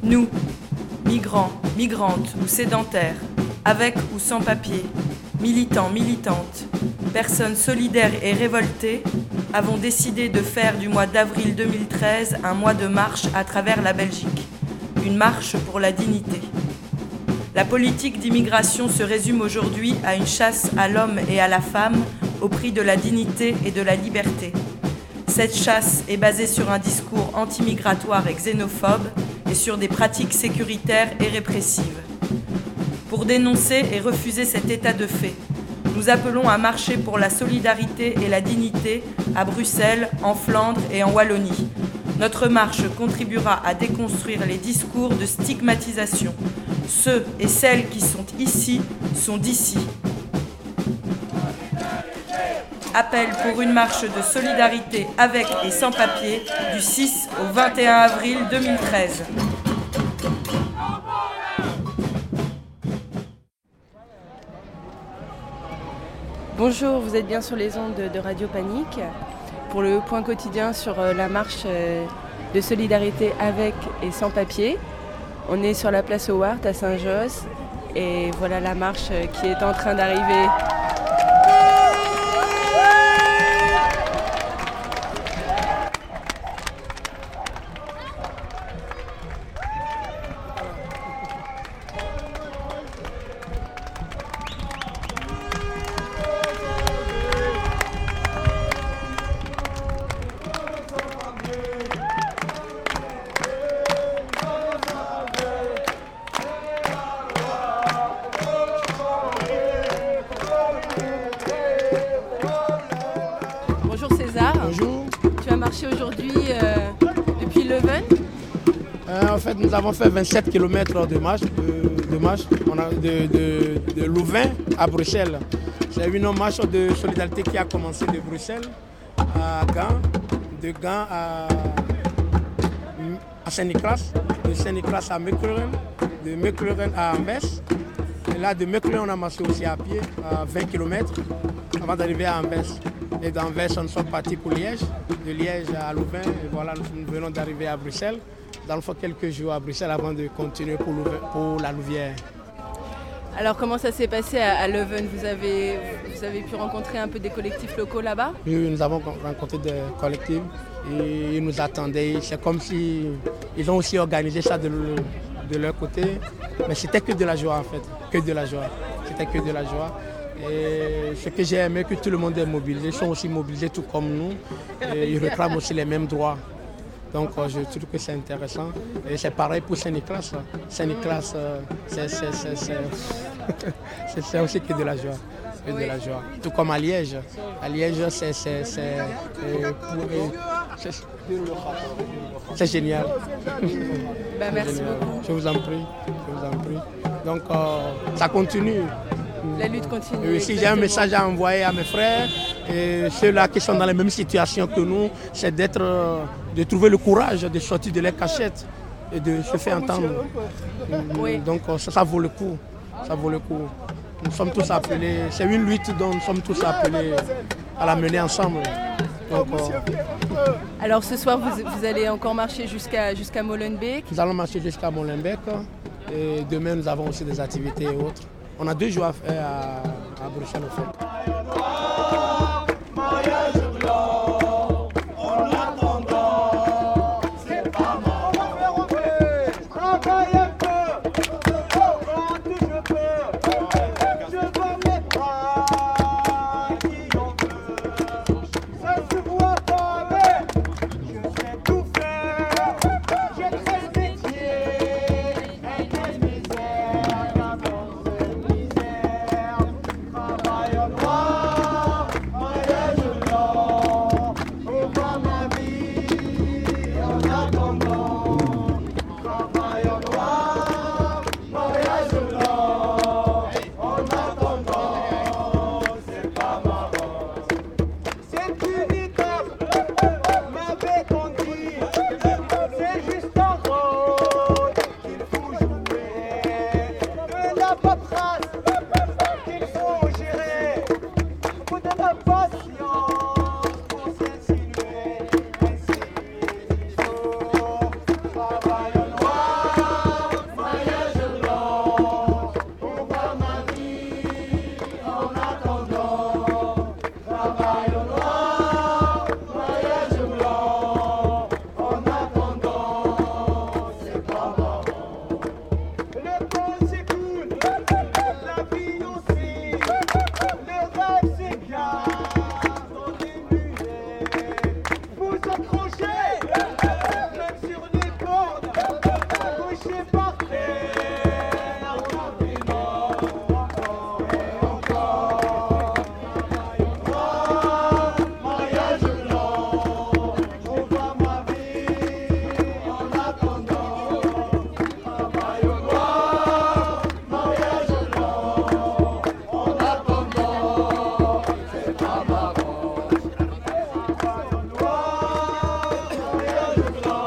Nous, migrants, migrantes ou sédentaires, avec ou sans papier, militants, militantes, personnes solidaires et révoltées, avons décidé de faire du mois d'avril 2013 un mois de marche à travers la Belgique, une marche pour la dignité. La politique d'immigration se résume aujourd'hui à une chasse à l'homme et à la femme au prix de la dignité et de la liberté. Cette chasse est basée sur un discours anti-migratoire et xénophobe et sur des pratiques sécuritaires et répressives. Pour dénoncer et refuser cet état de fait, nous appelons à marcher pour la solidarité et la dignité à Bruxelles, en Flandre et en Wallonie. Notre marche contribuera à déconstruire les discours de stigmatisation. Ceux et celles qui sont ici sont d'ici. Appel pour une marche de solidarité avec et sans papier du 6 au 21 avril 2013. Bonjour, vous êtes bien sur les ondes de Radio Panique pour le point quotidien sur la marche de solidarité avec et sans papier. On est sur la place Howard à Saint-Josse et voilà la marche qui est en train d'arriver. Bonjour César. Bonjour. Tu as marché aujourd'hui depuis Leuven. En fait, nous avons fait 27 km de marche, de Louvain à Bruxelles. C'est une marche de solidarité qui a commencé de Bruxelles à Gand, de Gand à Saint-Nicolas, de Saint-Nicolas à Mechelen, de Mechelen à Ambès. Et là, de Mechelen, on a marché aussi à pied, à 20 km, avant d'arriver à Ambès. Et d'Anvers, nous sommes partis pour Liège, de Liège à Louvain. Et voilà, nous venons d'arriver à Bruxelles. Dans le fond, quelques jours à Bruxelles avant de continuer pour la Louvière. Alors comment ça s'est passé à Leuven? Vous avez pu rencontrer un peu des collectifs locaux là-bas? Oui, nous avons rencontré des collectifs et ils nous attendaient. C'est comme si ils ont aussi organisé ça de leur côté. Mais c'était que de la joie en fait, que de la joie. C'était que de la joie. Et ce que j'ai aimé, que tout le monde est mobilisé, ils sont aussi mobilisés tout comme nous. Et ils réclament aussi les mêmes droits. Donc je trouve que c'est intéressant. Et c'est pareil pour Saint-Nicolas. Saint-Nicolas, c'est aussi que de la joie. Que de la joie. Tout comme à Liège. À Liège, c'est génial. Merci beaucoup. Je vous en prie. Donc ça continue. La lutte continue. Si j'ai un message à envoyer à mes frères, et ceux-là qui sont dans les mêmes situations que nous, c'est de trouver le courage de sortir de leur cachette et de se faire entendre. Oui. Donc ça vaut le coup. Ça vaut le coup. Nous sommes tous appelés, c'est une lutte dont nous sommes tous appelés à la mener ensemble. Donc, alors ce soir, vous allez encore marcher jusqu'à Molenbeek? Nous allons marcher jusqu'à Molenbeek et demain nous avons aussi des activités et autres. On a 2 jours à faire à Bruxelles en fait. migrants.